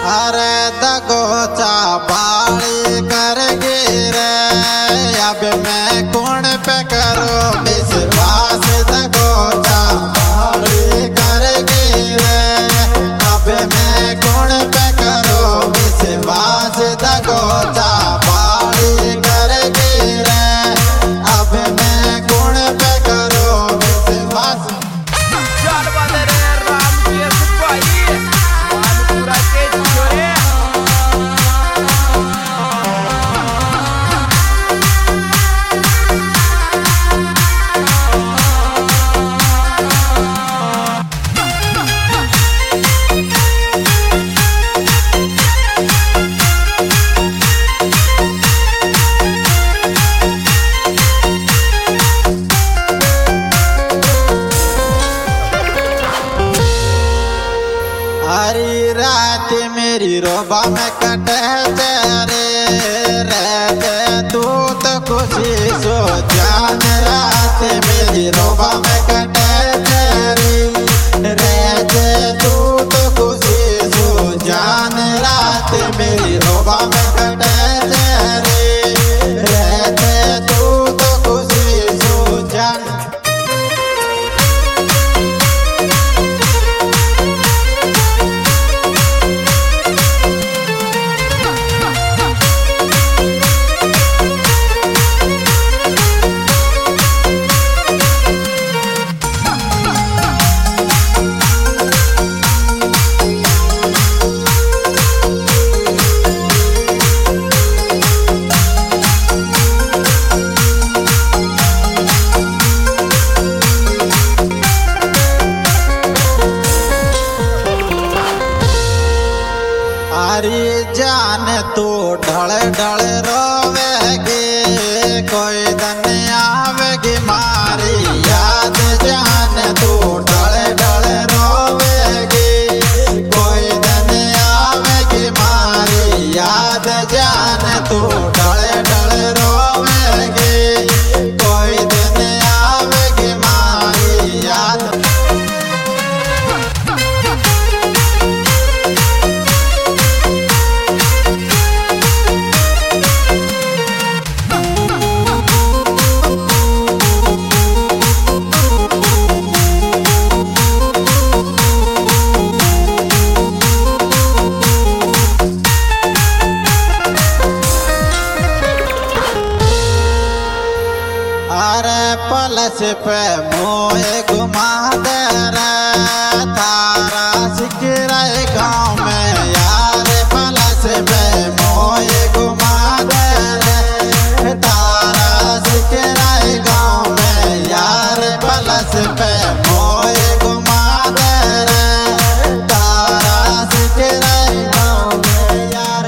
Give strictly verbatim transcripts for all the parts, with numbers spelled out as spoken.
अरे दगोचा बाड़ी कर गिरे अब मैं कौन पे करो विश्वास। दगोचा बाड़ी कर गिरे अब मैं कौन पे करो विश्वास। दगोचा बाड़ी कर गिरे अब मैं कौन पे करो विश्वास। हरी रात मेरी रोबा में कटे तेरे रहते तू तो खुशी सो जान। रात मेरी रोबा में कटे तेरी रहते तू तो खुशी सो जान। रात मेरी रोबा में कटे तेरी रहते तू तो खुशी सो जान। हरी जान तू ढल ढल रोवेगी कोई दिन आवेगी मारी याद। जान तू ढल ढल रोवेगी कोई दिन आवेगी मारी याद। जान तू ढल ढल रोवेगी कोई दिन आवेगी मारी याद। अरे पलस पे मोए घुमा दे रे तारा सिकरा गाँव में यार। पलस पे मोए घुमा दे रे तारा सिकरा गाँव में यार। पलस पे मोए घुमा दे रे तारा सिकरा गाँव में यार।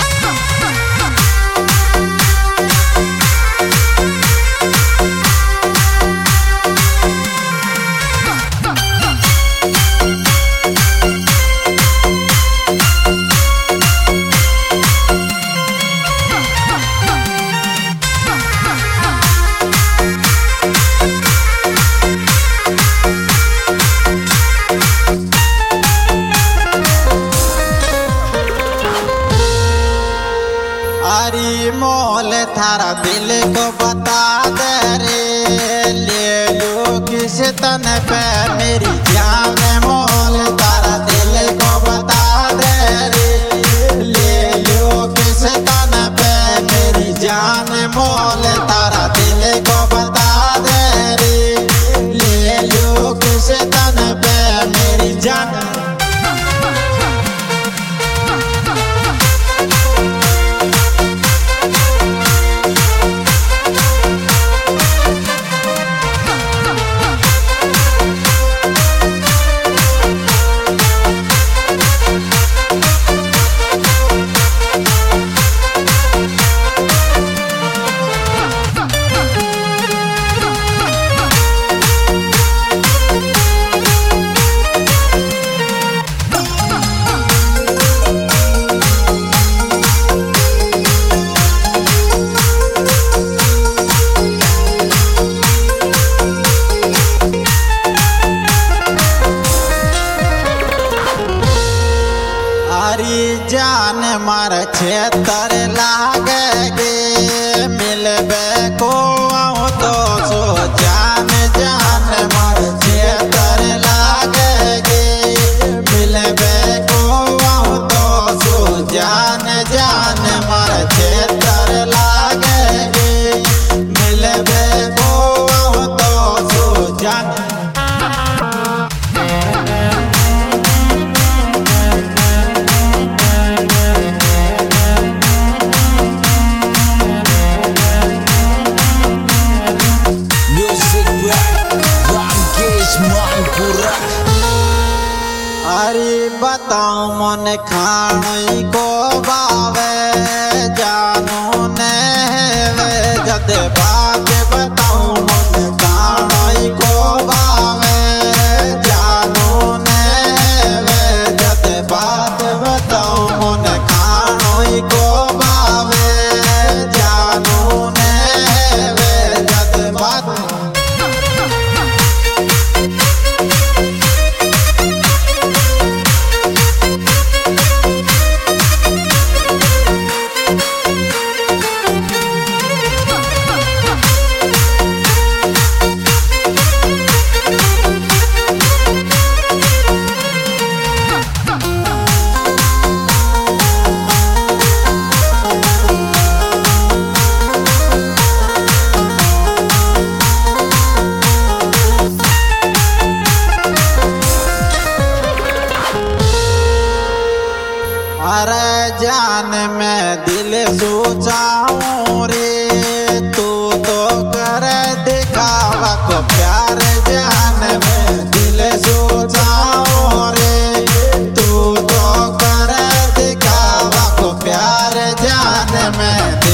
हरी मोल थारा दिल को बता दे रे ले लो किस तन पे मेरी जान। मोल थारा दिल को बता दे रे ले लो किस तन पे मेरी जान। मोल तारा दिल को बता दे रे ले लो किस तन पे मेरी जान। अरे जान मार छेतर लागे गे मिलबे को तो सो जान जान मार छेतर लागे गे मिलबे को तो सो जान जान मार छेतर लागे गे मिलबे को तो सो जान। अरे बताओ मन खाने को बावे जानू ने जद बात बताओ मन खाने को बावे जानू ने जद बात बताओ मन खाने को बावे जानू ने जद बात। अरे जान मैं दिल सोचाऊं रे तू तो कर दिखावा को प्यार जान मैं दिल सोचाऊं रे तू तो कर दिखावा को प्यार जान मैं